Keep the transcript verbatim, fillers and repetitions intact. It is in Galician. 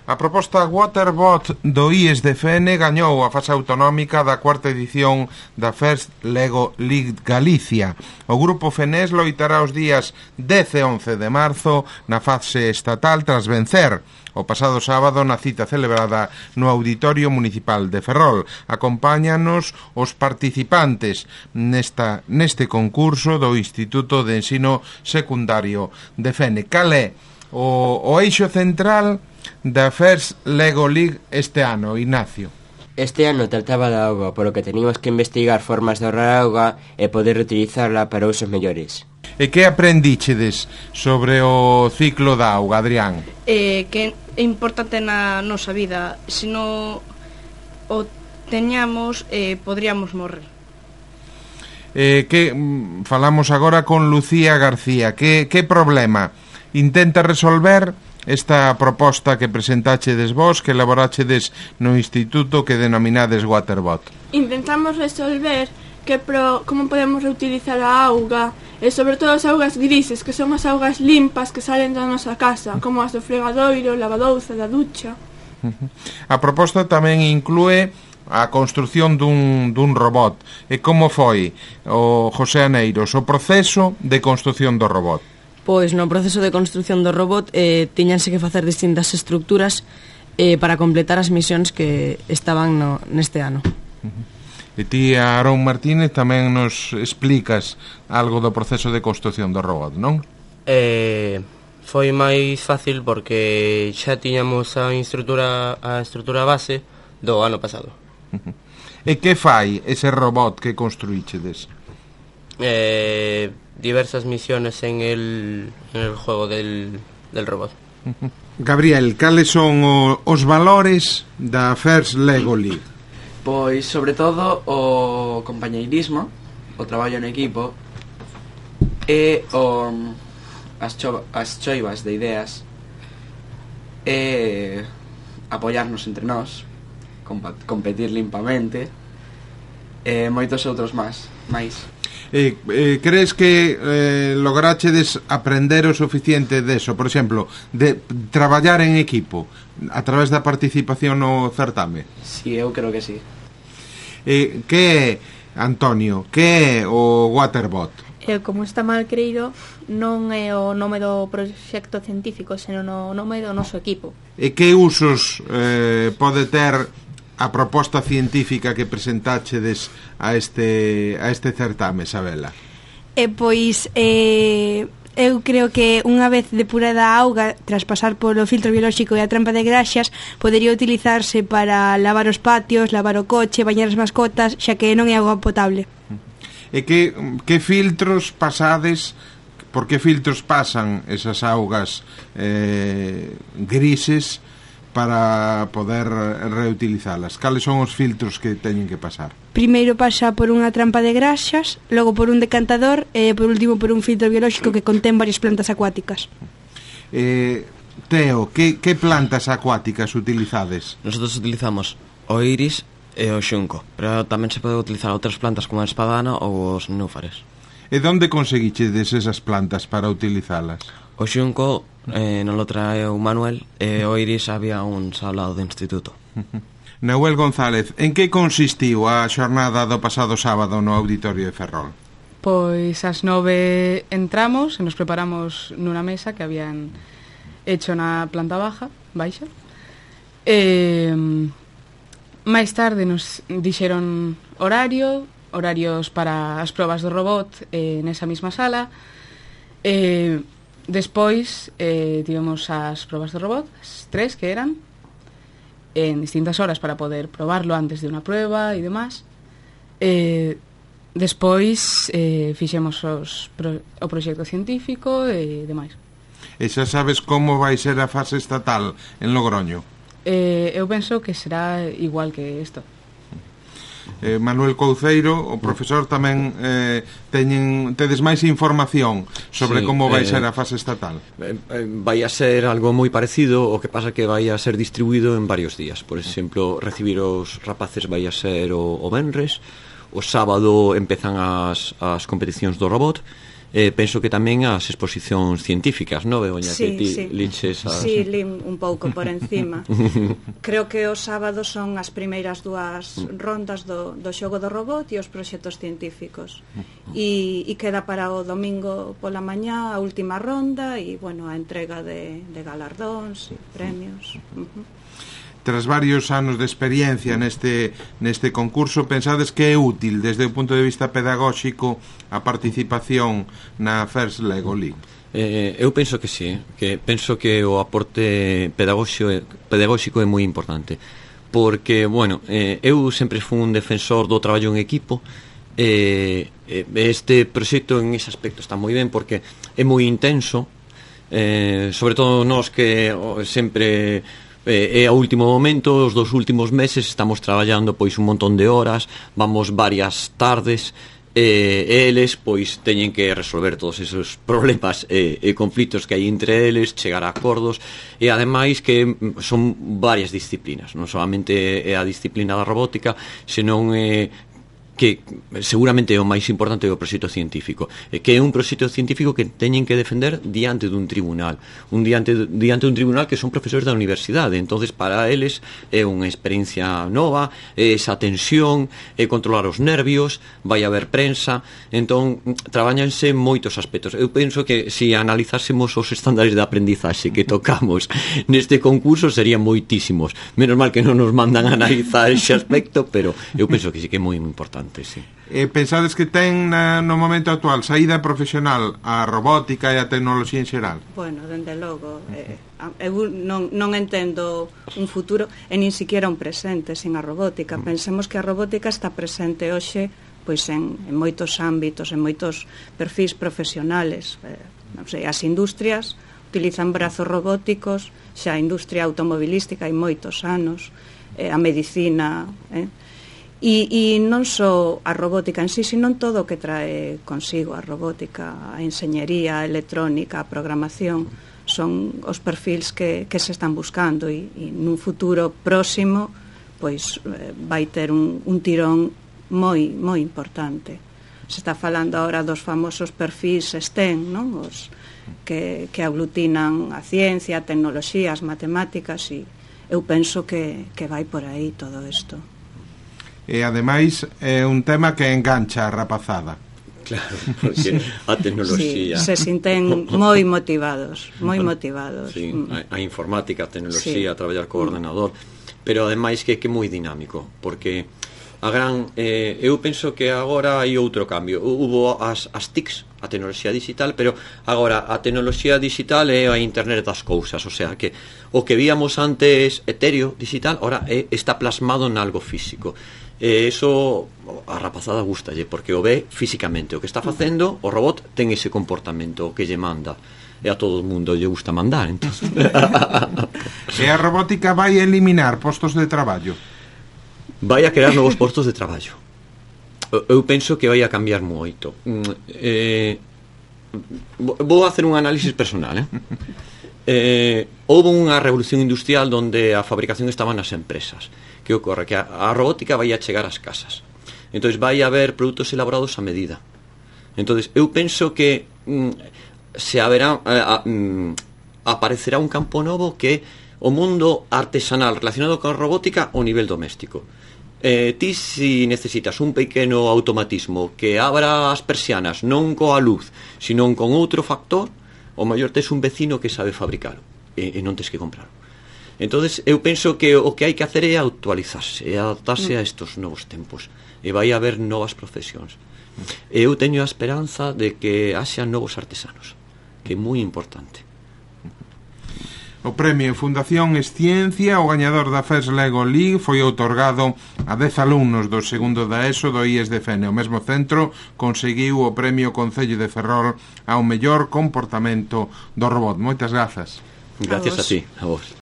A proposta Waterbot do I E S de Fene gañou a fase autonómica da cuarta edición da First Lego League Galicia. O grupo fenés loitará os días dez e once de marzo na fase estatal tras vencer o pasado sábado na cita celebrada no Auditorio Municipal de Ferrol. Acompáñanos os participantes nesta, neste concurso do Instituto de Ensino Secundario de Fene. Cal é o, o eixo central da First Lego League este ano, Ignacio? Este ano trataba da auga, polo que teníamos que investigar formas de ahorrar auga e poder reutilizarla para usos mellores. E que aprendíchedes sobre o ciclo da auga, Adrián? Eh, que é importante na nosa vida. Se non o teñamos, eh, podríamos morrer. Eh, que falamos agora con Lucía García. Que, que problema intenta resolver esta proposta que presentachedes vos, que elaborachedes no instituto que denominades Waterbot? Intentamos resolver que pro, como podemos reutilizar a auga, e sobre todo as augas grises, que son as augas limpas que salen da nosa casa, como as do fregadoiro, lavadouza, da ducha. A proposta tamén inclúe a construción dun, dun robot. E como foi, o José Aneiros, o proceso de construción do robot? Pois no proceso de construción do robot eh, tiñanse que facer distintas estructuras eh, para completar as misións que estaban no, neste ano. Uh-huh. E ti, Aarón Martínez, tamén nos explicas algo do proceso de construción do robot, non? Eh, foi máis fácil porque xa tiñamos a estrutura, a estrutura base do ano pasado. Uh-huh. E que fai ese robot que construíchedes? Eh... diversas misiones en el, en el juego del, del robot. Gabriel, cales son o, os valores da First Lego League? Pois, sobre todo, o compañeirismo, o traballo en equipo e o, as, cho, as choivas de ideas e apoiarnos entre nós, competir limpamente e moitos outros máis. máis. Eh, eh, crees que eh, lograchedes aprender o suficiente deso? Por exemplo, de traballar en equipo a través da participación no certame? Si, sí, eu creo que si. Sí. Eh, que é, Antonio, que é o Waterbot? Eh, como está mal creído, non é o nome do proxecto científico, senón o nome do noso equipo. E que usos eh, pode ter a proposta científica que presentáchedes a este a este certame, Isabela? E pois eh, eu creo que unha vez depurada a auga tras pasar polo filtro biolóxico e a trampa de graxas, podería utilizarse para lavar os patios, lavar o coche, bañar as mascotas, xa que non é auga potable. E que, que filtros pasades, por que filtros pasan esas augas eh, grises para poder reutilizalas? Cales son os filtros que teñen que pasar? Primeiro pasa por unha trampa de graxas, logo por un decantador e por último por un filtro biolóxico que contén varias plantas acuáticas. Eh, Teo, que, que plantas acuáticas utilizades? Nosotros utilizamos o iris e o xunco, pero tamén se pode utilizar outras plantas como a espadana ou os néufares. E onde conseguichedes esas plantas para utilizalas? O xunco eh, non lo traeu Manuel e o iris había un ao lado do instituto. Nahuel González, en que consistiu a xornada do pasado sábado no Auditorio de Ferrol? Pois ás nove entramos e nos preparamos nunha mesa que habían hecho na planta baja, baixa. E máis tarde nos dixeron horario, horarios para as probas do robot eh, nesa mesma sala. E despois eh, tivemos as probas do robot, as tres que eran, en distintas horas para poder probarlo antes de unha prueba e demás. Eh, despois eh, fixemos os pro, o proxecto científico e demais. E xa sabes como vai ser a fase estatal en Logroño? Eh, eu penso que será igual que isto. Eh, Manuel Couceiro, o profesor, tamén eh, teñen, tedes máis información sobre sí, como vai eh, ser a fase estatal? Eh, eh, vai a ser algo moi parecido, o que pasa que vai a ser distribuído en varios días. Por exemplo, recibir os rapaces vai a ser o, o venres, o sábado empezan as, as competicións do robot, eh, penso que tamén as exposicións científicas, non, Begoña? Sí, que ti sí. liches as... Sí, li un pouco por encima. Creo que os sábados son as primeiras dúas rondas do, do xogo do robot e os proxectos científicos. E, e queda para o domingo pola mañá a última ronda e, bueno, a entrega de, de galardóns e premios. Uh-huh. Tras varios anos de experiencia neste, neste concurso, pensades que é útil desde o punto de vista pedagóxico a participación na First Lego League? Eh, eu penso que sí, que penso que o aporte pedagóxico, pedagóxico é moi importante, porque, bueno, eh, eu sempre fui un defensor do traballo en equipo. Eh, este proxecto en ese aspecto está moi ben porque é moi intenso, eh, sobre todo nós que oh, sempre... Eh, é a último momento, os dos últimos meses estamos traballando pois un montón de horas, vamos varias tardes, e eh, eles pois teñen que resolver todos esos problemas e eh, eh, conflitos que hai entre eles, chegar a acordos, e ademais que son varias disciplinas, non solamente é a disciplina da robótica, senón é eh, que seguramente é o máis importante do proxecto científico, que é un proxecto científico que teñen que defender diante dun tribunal, un diante, diante dun tribunal que son profesores da universidade. Entonces para eles é unha experiencia nova, é esa tensión, é controlar os nervios, vai haber prensa, entón traballanse moitos aspectos. Eu penso que se analizásemos os estándares de aprendizaxe que tocamos neste concurso serían moitísimos, menos mal que non nos mandan a analizar ese aspecto, pero eu penso que sí que é moi importante. Sí. Eh, pensades que ten na, no momento actual saída profesional a robótica e a tecnoloxía en xeral? Bueno, dende logo eh, eu non, non entendo un futuro e nin siquiera un presente sin a robótica. Pensemos que a robótica está presente hoxe pois en, en moitos ámbitos, en moitos perfis profesionales, eh, non sei, as industrias utilizan brazos robóticos, xa a industria automobilística hai moitos anos, eh, a medicina, eh, E, e non só a robótica en sí, sino todo o que trae consigo a robótica, a enxeñería, a electrónica, a programación, son os perfils que, que se están buscando e, e nun futuro próximo pois eh, vai ter un, un tirón moi, moi importante. Se está falando agora dos famosos perfils STEM, non? Os que, que aglutinan a ciencia, a tecnoloxía, as matemáticas, e eu penso que, que vai por aí todo isto. E ademais é un tema que engancha a rapazada. Claro, porque a tecnoloxía... Sí, se sinten moi motivados, moi motivados. Sí, a, a informática, a tecnoloxía, sí. A traballar co ordenador, pero ademais que que é moi dinámico, porque a gran... Eh, eu penso que agora hai outro cambio. Hubo as, as T I Cs, a tecnoloxía digital, pero agora a tecnoloxía digital é a internet das cousas, o sea, que o que víamos antes etéreo, digital, ahora é, está plasmado en algo físico. E eso a rapazada gustalle porque o ve físicamente o que está facendo, o robot ten ese comportamento que lle manda, e a todo o mundo lle gusta mandar, entonces. E a robótica vai eliminar postos de traballo? Vai a crear novos postos de traballo. Eu penso que vai a cambiar moito. Eh, vou a hacer un análisis personal, eh? Eh, houve unha revolución industrial donde a fabricación estaba nas empresas. Que ocorre? Que a, a robótica vai a chegar ás casas. Entón vai a haber produtos elaborados a medida. Entón eu penso que mm, se haberá eh, a, mm, aparecerá un campo novo que o mundo artesanal relacionado con a robótica ao nivel doméstico. Eh, ti si necesitas un pequeno automatismo que abra as persianas non coa luz, sino con outro factor, o mellor tes un vecino que sabe fabricalo e, e non tes que comprarlo. Entonces eu penso que o que hai que hacer é actualizarse, é adaptarse a estos novos tempos, e vai haber novas profesións. E eu teño a esperanza de que haxa novos artesanos, que é moi importante. O premio Fundación Esciencia, o gañador da First Lego League, foi outorgado a dez alumnos do segundo da ESO do I E S de Fene. O mesmo centro conseguiu o premio Concello de Ferrol ao mellor comportamento do robot. Moitas grazas. Gracias a, a ti, a vos.